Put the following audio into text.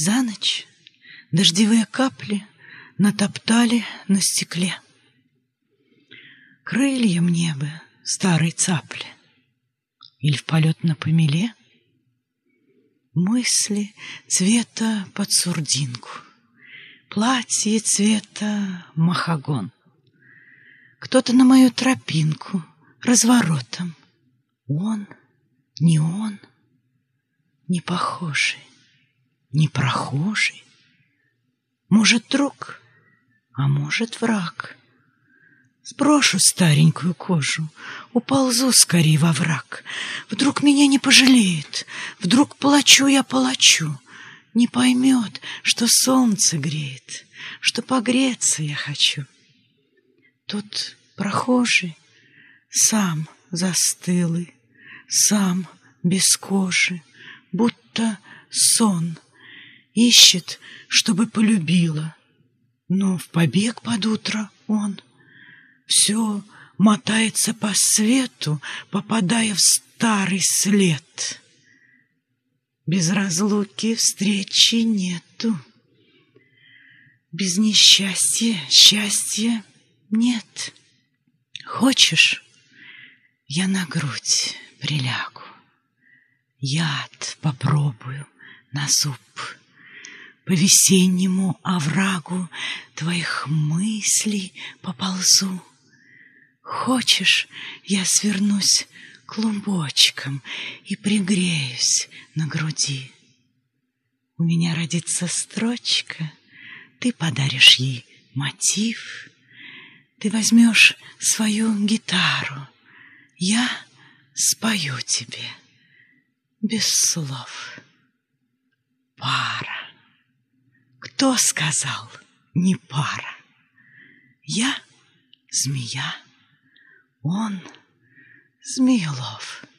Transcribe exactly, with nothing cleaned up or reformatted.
За ночь дождевые капли натоптали на стекле. Крылья мне бы старой цапли или в полет на помеле. Мысли цвета под сурдинку, платье цвета махагон. Кто-то на мою тропинку разворотом. Он, не он, не похожий, не прохожий. Может, друг, а может, враг. Сброшу старенькую кожу, уползу скорей во враг. Вдруг меня не пожалеет, вдруг плачу я палачу. Не поймет, что солнце греет, что погреться я хочу. Тут прохожий, сам застылый, сам без кожи, будто сон, ищет, чтобы полюбила. Но в побег под утро он все мотается по свету, попадая в старый след. Без разлуки встречи нету, без несчастья счастья нет. Хочешь, я на грудь прилягу, яд попробую на зуб, по весеннему оврагу твоих мыслей поползу. Хочешь, я свернусь клубочком и пригреюсь на груди. У меня родится строчка, ты подаришь ей мотив. Ты возьмешь свою гитару, я спою тебе без слов. Пара. Кто сказал не пара? Я змея, он Змеелов.